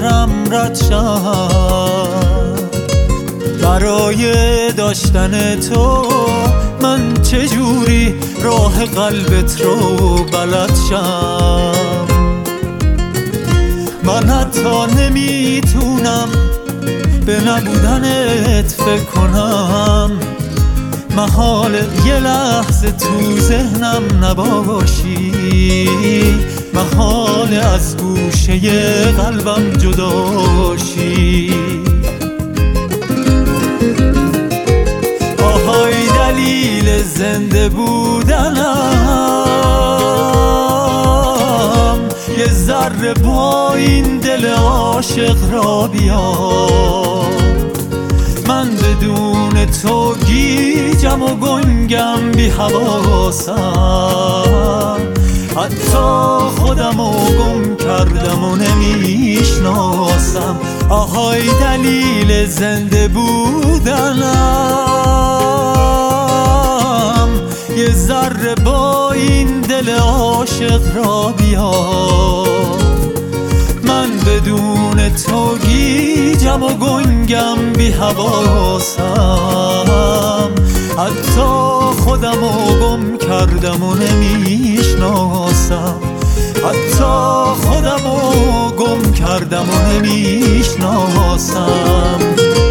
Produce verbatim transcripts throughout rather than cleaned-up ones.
بذارم رد شم. برای داشتن تو من چجوری راه قلبت رو بلد شم. من حتی نمیتونم به نبودنت فکر کنم، محال یه لحظه تو ذهنم نباشی، محال از گوشه قلبم جداشی. آهای دلیل زنده بودنم، یه ذره با این دل عاشق را بیار. من بدون تو گیجم و گنگم بی حواسم، حتی خودمو گم کردم و نمیشناسم. آهای دلیل زنده بودنم، یه ذره با این دل عاشق را بیار. من بدون تو گیجم و گنگم بی حواسم، حتی خودمو گم کردم و نمیشناسم، حتی خودمو گم کردم و نمیشناسم.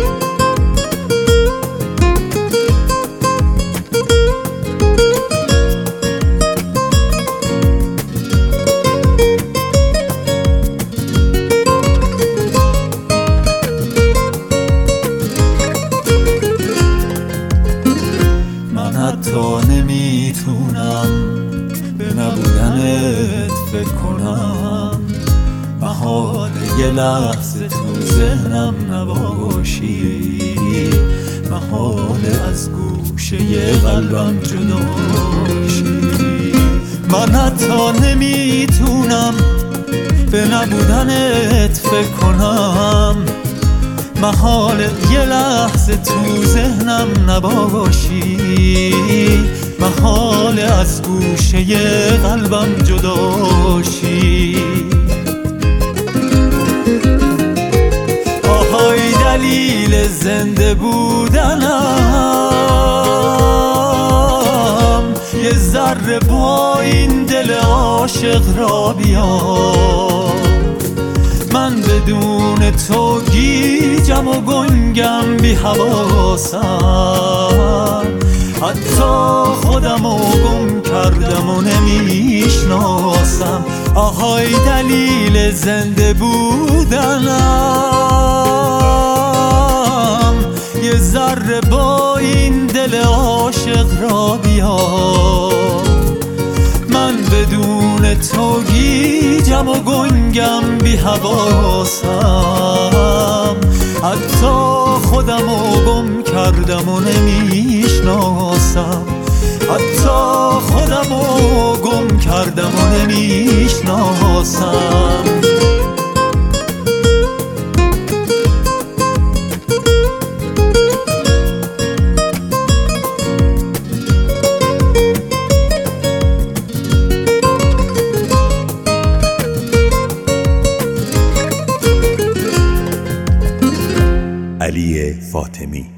حتی نمیتونم به نبودنت فکر کنم، محال یه لحظه تو ذهنم نباشی، محال از گوشه قلبم جداشی. من حتی نمیتونم به نبودنت فکر کنم، محال یه لحظه تو ذهنم نباشی، محال از گوشه قلبم جداشی. آهای دلیل زنده بودنم، یه ذره با این دل عاشق را بیار. من بدون تو گیجم و گنگم بی حواسم، حتی خودمو گم کردم و نمیشناسم. آهای دلیل زنده بودنم، یه ذره با این دل عاشق را بیار. من بدون تو گیجم و گنگم بی حواسم، حتی خودمو گم کردم و نمیشناسم، حتی خودمو گم کردم و نمیشناسم. علی فاطمی.